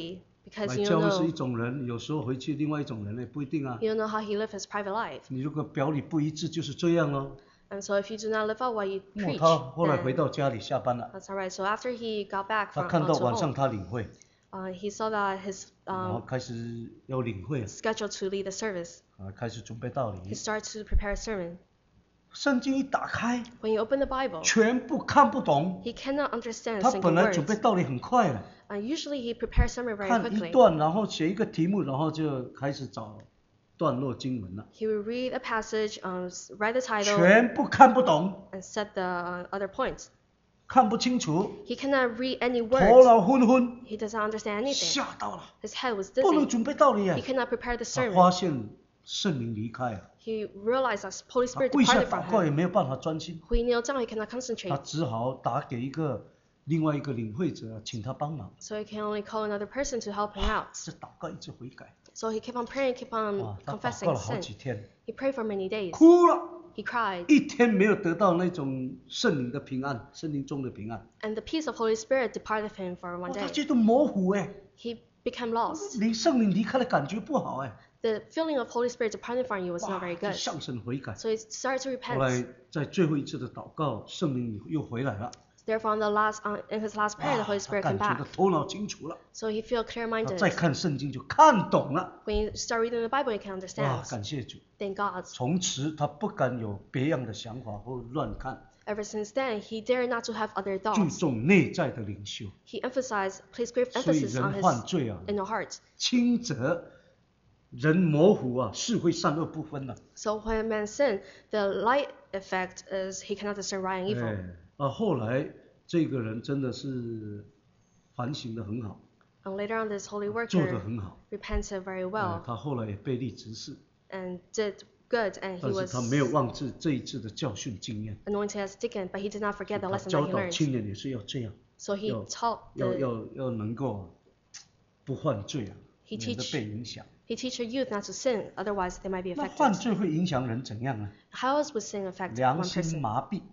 because 来 you 教 don't 会是一 know 种人，有时候回去另外一种人呢，不一定啊。 you don't know how he lived his private life. 你如果表里不一致，就是这样咯。 And so if you do not live out what you 那 preach, 他后来回 then 到家里下班了， that's alright. So after he got back 他 from 看到 to 晚上 home, 他领会， he saw that his 然后开始要领会， scheduled to lead the service. 开始准备道 He 理。 started to prepare a sermon. 圣经一打开， When you open the Bible, 全部看不懂。 he cannot understand a 他 single 本来准备 word. 道理很快了， Usually he prepares sermon very 看一 quickly. 段，然后写一个题目，然后就开始找段落经文了， He will read a passage, write the title, 全部看不懂， and set the other points. 看不清楚， He cannot read any 头 words. 脑昏昏， He does not understand anything. 吓到了， His head was 不能 dizzy. 准备道理 He 耶。 cannot prepare the 他发 sermon. 现圣灵离开了， He realized that Holy 他 Spirit 跪下 departed from 祷告也 him. 没有办法专心， When he knelt down, he cannot 他 concentrate. 只好打给另外一个领会者，请他帮忙。 So he can only call another person to help him out. 这祷告一直悔改， So he kept on praying, kept on 哇，他祷 confessing 告 his 了好 sin. 几天， He prayed for many days. 哭了， He cried. 一天没有得到那种圣灵的平安，圣灵中的平安， And the peace of Holy Spirit departed him for 哇 one 他 day. 觉得模糊哎， He became lost. 圣灵离开的感觉不好哎， The feeling of Holy Spirit departing from you was 哇 not very 就 good. 向神悔改。 So he started to 后来 repent. 在最后一次的祷告，圣灵又回来了， Therefore, in his last prayer, the 哇 Holy 他 Spirit 感 came 觉到 back. 头脑清楚了， So he felt 他 clear-minded. 再看圣经就看懂了， When you start reading the Bible, you can 哇 understand. 感谢主， Thank God. 从此他不敢有别样的想法或乱看， Ever since then, he dared not to have other 注 thoughts. 重内在的领袖。 He placed great 所以 emphasis 人 on 犯 his 罪啊， inner heart. 轻则人模糊啊，是非善恶不分啊。 So when man sin, the light effect is he cannot discern right and evil. 后来这个人真的是反省得很好， And later on, this holy 做得 worker 很好。 repented very well 他后来也被立执事， and did good, and he 但是 was 他没有忘记这一次的教训经验。 anointed as deacon, but he did not forget the 他 lesson 教 that he 导 learned. 青年也是要这样， So he 要 taught the 要能够不犯罪啊， He 免得 teach- 被影响。 he teach the youth not to sin, otherwise they might be 那犯 affected. 罪会影响人怎样呢？ How else would sin affect 良 one 心 person? 麻痹。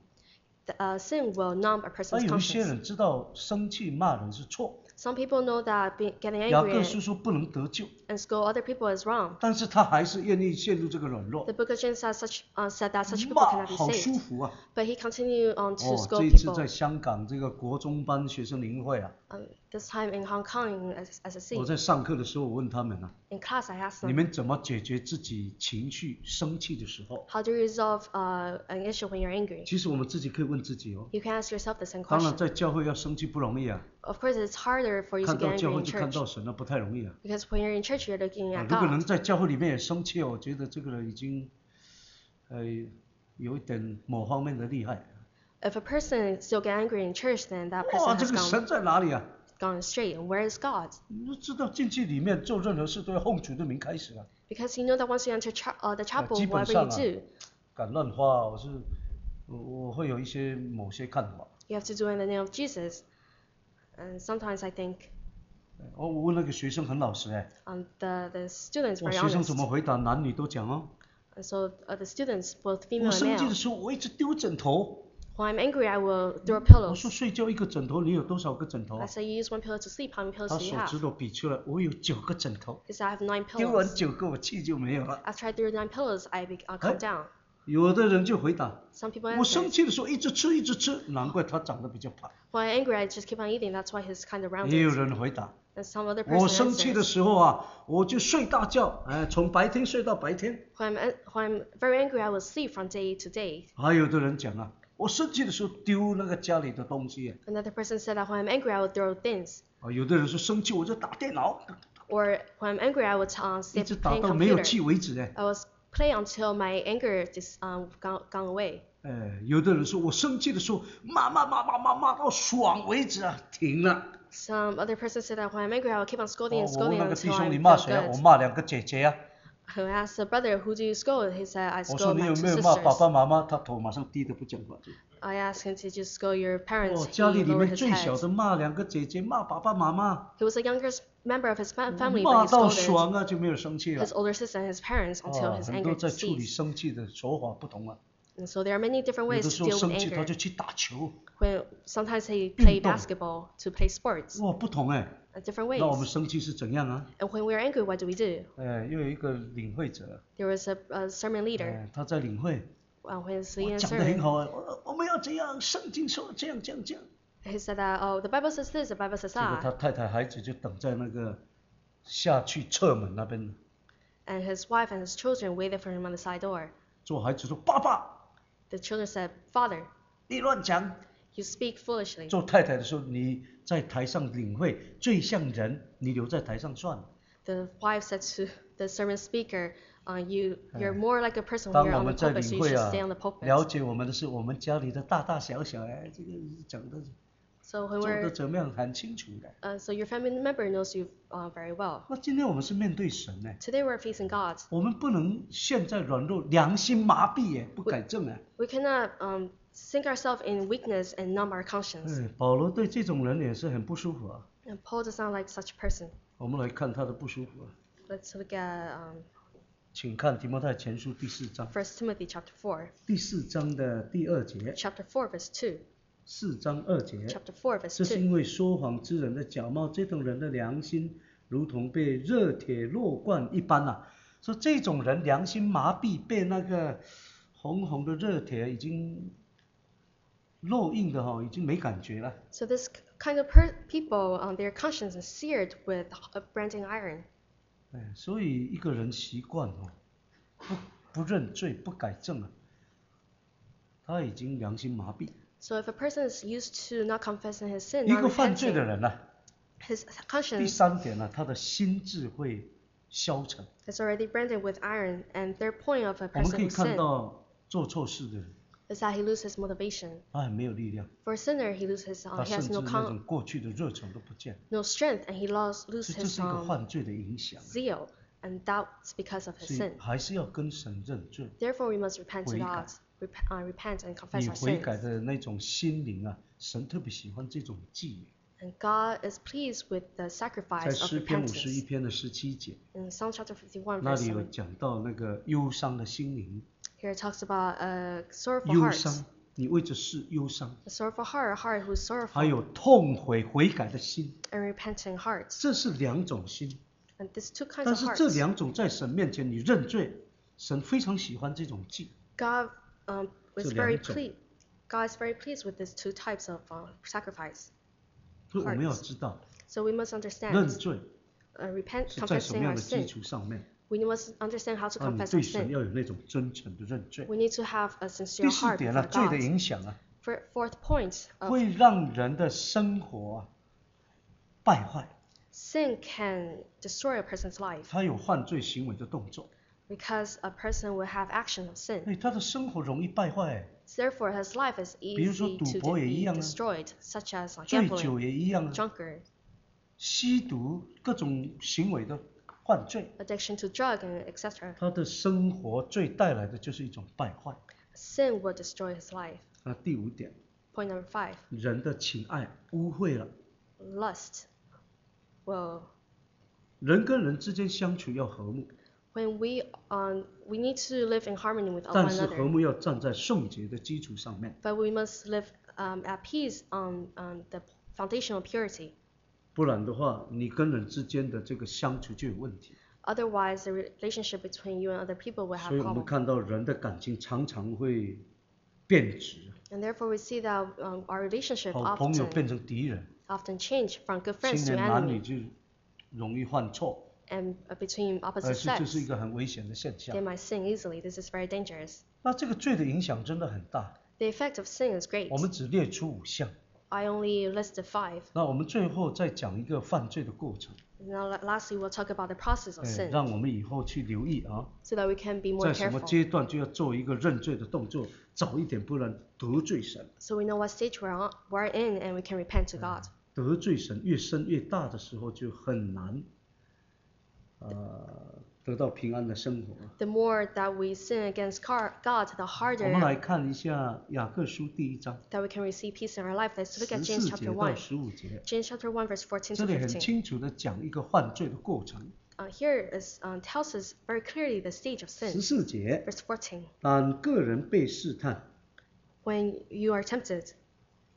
Sin will numb a 而 person's 有一些 conscience. 人知道生气骂人是错， Some people know that getting 雅 angry 各书说不能得救， and scold other people is wrong. 但是他还是愿意陷入这个软弱 The。book of James said that such people 骂 cannot be 好舒 saved. 服啊！ But he continued on to 这 scold 一次 people. 在香港这个国中班学生灵会啊， This time in Hong Kong as a 我 C. 在上课的时候我问他们啊， In class, I asked 你 them, 们怎么解决自己情绪生气的时候？ how do you resolve an issue when you're angry? 其实我们自己可以问自己哦。 You can ask yourself the same 当然 question. 在教会要生气不容易啊， Of course, it's harder for you to 看到 get 教 angry 会 in 就看 church 到神了，不太容易啊。 because when you're in church, you're looking at 如果能 God. 在教会里面也生气哦，我觉得这个人已经，有一点某方面的厉害。 If a person still get angry in church, then that 哇， person 这 has 个神在哪里啊？ gone astray. And where is God? 你知道进去里面做任何事都要奉主的名开始啊， Because you know that once you enter the chapel, 基本 whatever 上 you 啊 do, 敢乱花，我会有某些看法。 you have to do it in the name of Jesus. And sometimes I think 我问那个学生很老实哎， the students 我 very 学生怎 honest. 么回答？男女都讲哦。 And so the students, both 我 female 生 and 气的 male, 时候我一直丢枕头， when I'm angry, I will throw 我 pillows. 说睡觉一个枕头，你有多少个枕头 I 啊？ say you use one pillow to sleep. How many pillows 他 do you 手 have? 指头比出来，我有9个枕头， He said I have 9 丢完 pillows. 9个我气就没有了。 After I threw 9 pillows, I calmed down. 有的人就回答， Some people 我生 answer, 气的时候一直吃一直吃，难怪他长得比较胖。 when I'm angry, I just keep on eating. That's why he's kind of 也有 rounded. 人回答， And some other 我 person 生气的 answers, 时候啊，我就睡大觉，从白天睡到白天。 when I'm very angry, I will sleep from day to day. 还有的人讲啊，我生气的时候丢那个家里的东西。 Another person said that when I'm angry, I will throw things. 有的人说生气我就打电脑， Or when I'm angry, I would 一 stay 直打 playing 到没有 computer. 气为止。 I was play until my anger gone away. 有的人说我生气的时候骂到爽为止啊，停了。 Some other person said that when I'm angry, I will keep on scolding and 我问 scolding 那个弟 until 兄 I 你骂 feel 谁啊？我 good. 骂2个姐姐啊。 I asked the brother, who do you scold? He said, I 我说 scold 你 my 有 two 没有骂爸 sisters. 爸妈妈？他头马上低的不讲话。 I asked him to just scold your parents. 家里 He 里 lowered 面 his 最小 head. 的骂2个姐姐，骂爸爸妈妈， He was the youngest member of his family, 骂 but he 到 scolded 爽啊，就没有生气了。 his older sister and his parents until his 很 anger 多在处理 ceased. 生气的手法不同啊。 And so there are many different 有 ways 的 to 时候 deal 生 with 气他 anger. 就去打球， When sometimes they play 运动 basketball to play sports 哇，不同哎。 different 那我们 ways. 生气是怎样啊？ And when we're angry, what do we do? 又有一个领会者， There was a sermon leader 他在领会， when he's 哇， leading a 讲得很 sermon. 好啊，我们要这样，圣经说这样这样这样。 He said that, oh, the Bible says this, the Bible says 结果他 that. 太太孩子就等在那个下去侧门那边， And his wife and his children waited for him on the side door. 做孩子说爸爸， The children said, Father, 你乱讲。 you speak foolishly. 做太太的时候，你在台上领会最像人，你留在台上算了。 The wife said to the sermon speaker, you're more like a person 当 when you're 我 on the 们在 pulpit, so 领 you 会 should 啊 stay on the pulpit. 了解我们的是我们家里的大大小小，这个讲的 So when 做的 we're, 怎么样很清楚的。 so your family member knows you very well. 那今天我们是面对神呢， Today we're facing God. 我们不能陷在软弱、良心麻痹耶，不改正啊。 We cannot sink ourselves in weakness and numb our conscience. 保罗对这种人也是很不舒服啊。 And Paul does not like such a person. 我们来看他的不舒服啊， Let's look at 请看提摩太前书第4章， 1 Timothy chapter 4. 第4章的第2节， Chapter 4 verse 2. 4章2节。 Chapter 4 verse 这是 2. 因为说谎之人的假冒，这种人的良心如同被热铁烙罐一般啊。说这种人良心麻痹，被那个红红的热铁已经烙印的已经没感觉了。 So this kind of people, their conscience is seared with branding iron. 所以一个人习惯不认罪不改正啊，他已经良心麻痹。 So if a person is used to not confessing his sin, 一 not 个犯罪的 repenting, 人啊， his 第 conscience 3点呢，他的心智会消沉。 is already branded with iron. And third point of a 我们 person 可以 who 看 sinned 到做错事的人， is that he loses motivation. 他很没有力量， For a sinner, he loses, 他 he 甚 has 至 no 那种过去的热忱都不见。 no strength, and he loses 这 his 是一个犯罪的影响， zeal, and that's because of his 所以 sin. 还是要跟神认罪。 Therefore, we must repent to 悔改。 God, repent and confess 你 our 悔改 sins. 的那种心灵啊，神特别喜欢这种祭。 And God is pleased with the 在 sacrifice of 诗篇51 repentance. 篇的17节， In Psalm chapter 51, 那 verse 里有 7, 讲到那个忧伤的心灵， here it talks about a sorrowful 忧 heart. 伤，你为这事忧伤， A sorrowful heart, a heart who is 还 sorrowful 有痛悔改的心， and repenting heart. 这是2种心。 And these two kinds 但 of 是这 hearts, 2种在神面前你认罪，神非常喜欢这种祭。 God was 这 very 两种。 pleased. God is very pleased with these two types of sacrifice. 所以我们要 Hearts. 知道， So we must 认 understand, 罪 repent, 是在什么 confessing 样 our 的基 sin. 础上面？ We must understand how to 啊，你 confess 对 our 神 sin. 要有那种真诚的认罪。 We need to have a sincere 第4 heart 点 before 呢，罪的 God. 影响啊， Fourth point of 会让人的生活败坏， sin can destroy a person's life 他有犯罪行为的动作， because a person will have action of sin. 他的生活容易败坏。 Therefore, his life is 比如说 easy 赌 to 博也一 be 样啊， destroyed, such as 醉 gambling, 酒也一样啊， drunkard, 吸毒各种行为的犯罪， addiction to drug, and etc. 他的生活最带来的就是一种败坏。 Sin will destroy his life. 那第5点， Point number 5, 人的情爱污秽了， lust will. 人跟人之间相处要和睦， When we need to live in harmony with 但 one 是和 another, 睦要站在圣洁的基础上面， but we must live at peace on the foundation of purity. 不然的话，你跟人之间的这个相处就有问题。 Otherwise, the relationship between you and other people will have 所以我们 problems. 看到人的感情常常会变质， And therefore, we see that our relationship 好朋友 often 变成敌人， change from good 青 friends to 年男女 enemy, 就容易犯错， and between 而 opposite 且这是一 sex, 个很危险的现象 they。might sin easily. This is very dangerous. 那这个罪的影响真的很大， The effect of sin is great. 我们只列出5项。 I only listed 5. 那我们最后再讲一个犯罪的过程， Now, lastly, we'll talk about the process of sin, 让我们以后去留意啊， so that we can be more 在什么 careful. 阶段就要做一个认罪的动作，早一点，不然得罪神。 So we know what stage we're in, and we can repent to God. 得罪神越深越大的时候，就很难，得到平安的生活。 The more that we sin against God, the 我们来 harder 看一下雅各书第1章 that we can receive peace in our life. Let's look at 14 James 节 chapter 到 1. 15节， James chapter 1, verse 14 这 to 里很 15. 清楚的讲一个犯罪的过程。 Here tells us very clearly the stage of sin. 14节， Verse 14. 但个人被试探， When you are tempted,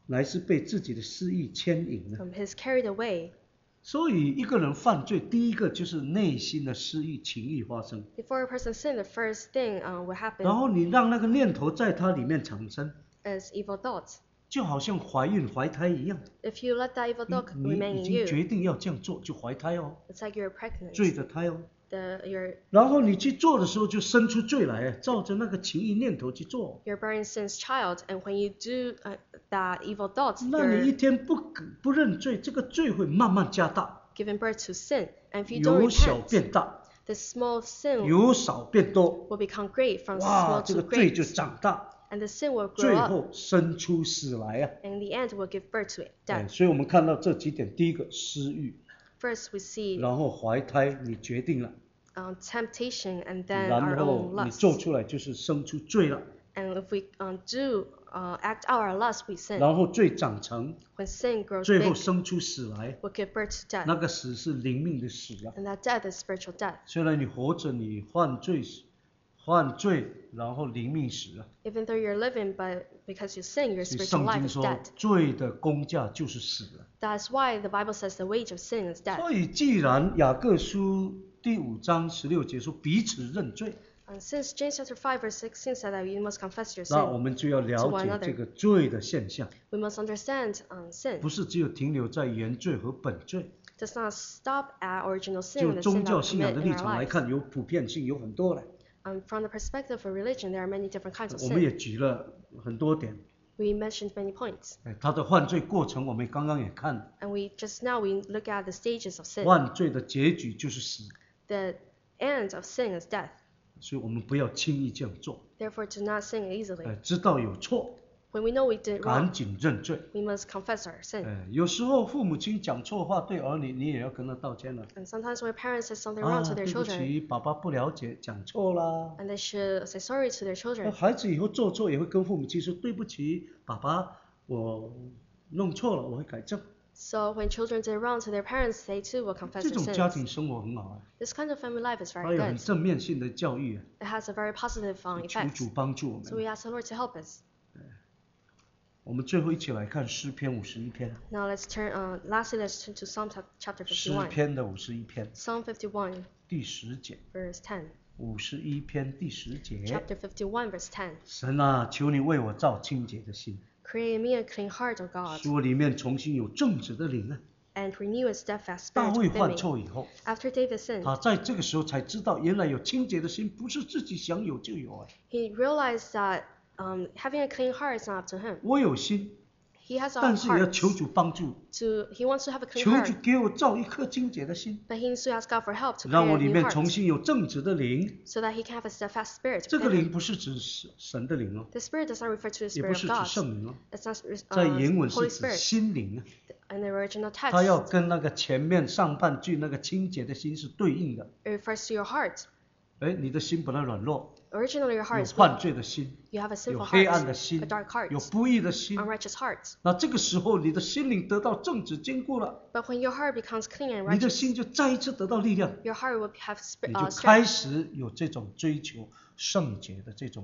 乃是被自己的私意牵引呢。 He's carried away. 所以一个人犯罪，第一个就是内心的私意、情欲发生。 Before a person sin, the first thing will 然 happen 后你让那个念头在他里面产生， is evil thoughts. 就好像怀孕怀胎一样。 If you let that evil thought 你 remain 已 in 经 you, 决定要这样做，就怀胎哦， it's like you're pregnant. 罪的胎哦。 You're 然后你去做的时候就生出罪来，照着那个情欲念头去做。 you're bearing sin's child, and when you do that evil thoughts, 那你一 you're 天不认罪，这个罪会慢慢加大， giving birth to sin. And if you don't 由小 repent, 变大， the small sin 由少变多。 will become great from 哇， small 这 to 个罪 great, 就长大， and the sin will 最 grow up, 后生出死来啊。 and in the end will give birth to 哎， death. 所以我们看到这几点，第一个私欲， First we see 然后怀胎，你决定了， temptation, and then 然 our 后 own 你做 lust. 出来就是生出罪了， And if we do act out our lust, we sin. 然后罪长成， When sin grows 最后 big, 生出死来， will give birth to 那 death. 个死是灵命的死啊。 And that death is spiritual death. 虽然你活着，你犯罪，然后灵命死啊。 Even though you're living, but because you sin, your 所以 spiritual 圣 life 经 is 说 dead. 罪的工价就是死了。 That's why the Bible says the wage of sin is death. 所以既然雅各书第5章16节说彼此认罪， And since James chapter 5 verse 16 said that you must confess your 那我 sin, 们就要了 to one 解 another. 这个罪的现象， we must understand sin 不是只有停留在原罪和本罪。 does not stop at original sin 就 and the 宗 sin 教 that we 信仰 commit 的 in 立 our 场来 lives. 看，有普遍性，有很多的。 From the perspective of religion, there are many different kinds of 我们也 sin. 举了很多点， We mentioned many points. 他的犯罪过程我们刚刚也看了， And just now we look at the stages of sin. 犯罪的结局就是死， The end of sin is death. 所以我们不要轻易这样做， Therefore, do not sin easily. 知道有错， When we know we did 赶 wrong, 紧认罪。 we must confess our sin. 有时候父母亲讲错话对儿女，你也要跟他道歉了。 And sometimes when parents say something wrong to 对 their 不 children, 起，爸爸不了解，讲错啦。 and they should say sorry to their 那 children. 孩子以后做错也会跟父母亲说对不起，爸爸，我弄错了，我会改正。 So when children did wrong to their parents, they too will confess 这 their 种家 sins. 庭生活很好啊， This kind of family life is 还 very 有很 good. 正面性的教育啊， It has a very positive 求 effect. 主帮助我 So we 们。 ask the Lord to help us. 我们最后一起来看诗篇51篇， Now let's turn. Lastly, let's turn to Psalm chapter 诗 51. 篇的51篇 Psalm 51, 第10节 verse 10. ，51篇第10节， Chapter 51, verse 10. 神啊，求你为我造清洁的心， Create in me a clean heart, O God, 使我里面重新有正直的灵啊。 and renew a steadfast 大 spirit 卫 within 犯 me. 错以后， After David sinned, 他在这个时候才知道，原来有清洁的心不是自己想有就有啊。 he realized that having a clean heart is not up to him. 我有心， He has a 但是也要 heart 求主帮助， he wants to have a clean 求 heart, 主给我造一颗清洁的心， but he needs to ask God for help to 让 create 我 a 里 new 面重 heart, 新有正直的灵。 so that he can have a steadfast spirit 这个 within 灵 him. 不是指神的灵哦， The spirit does not refer to the 也不 spirit 是 of 指 God. 圣灵哦， It's not 在原文 Holy 是指 Spirit. 心灵啊。 In the original 它要 text, 跟那个前面上半句那个清洁的心是对应的。 it refers to your heart. 你的心本来软弱， Originally, your 有 heart is 犯 weak. 罪的心， You have a 有 sinful 黑暗的 heart, 心 a dark heart, 有不义的心。 unrighteous heart. 那这个时候，你的心灵得到正直坚固了， But when your heart becomes clean and 你的 righteous, 心就再一次得到力量， your heart will have 你就开 strength. 始有这种追求圣洁的这种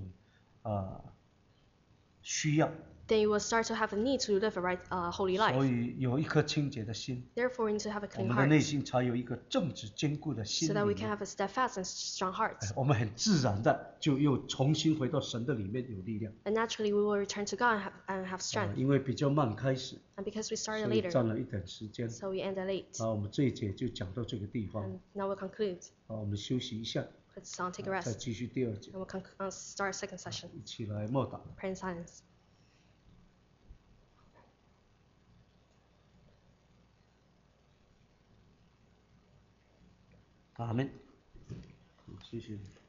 需要。 Then you will start to have a need to live a holy 所 life. 以有一颗清洁的心， Therefore, we need to have a 我 clean 们的内 heart, 心才有一个正直坚固的心 so that we can 灵。 have a steadfast and strong heart. 我们很自然的就又重新回到神的里面有力量。 And naturally, we will return to God and have strength. 因为比较慢开始， And because we 所 started 以 later, 占了一点时间。 so we ended late. 我们这一节就讲到这个地方。 And now we'll conclude. 我们休息一下， Let's take a 再 rest. 继续第2节， And we'll start a second session. 一起来默祷。 Pray in silence. 阿门。谢谢你。